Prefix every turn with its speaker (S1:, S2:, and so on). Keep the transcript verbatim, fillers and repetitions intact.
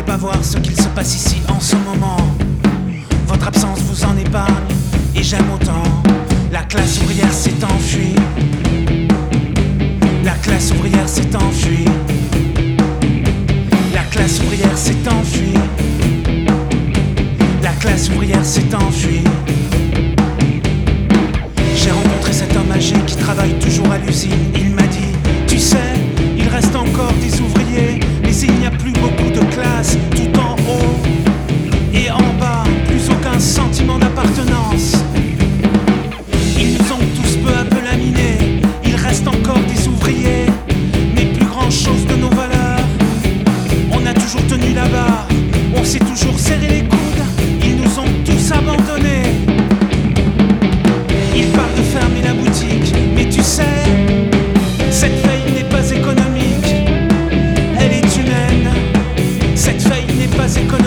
S1: pas voir ce qu'il se passe ici en ce moment. Votre absence vous en épargne, et j'aime autant. La classe ouvrière s'est enfuie. La classe ouvrière s'est enfuie. La classe ouvrière s'est enfuie. La classe ouvrière s'est enfuie. J'ai rencontré cet homme âgé qui travaille toujours à l'usine. Il m'a dit, tu sais, il reste encore des ouvriers, mais il n'y a plus beaucoup de classes, tout en haut et en bas, plus aucun sentiment d'appartenance. Ils nous ont tous peu à peu laminés. Il reste encore des ouvriers, mais plus grand chose de nos valeurs. On a toujours tenu là-bas, on s'est toujours serré les coudes. Ils nous ont tous abandonnés. Ils parlent de fermer la boutique, mais tu sais, cette faillite n'est pas économique, elle est humaine. Cette faillite n'est pas économique.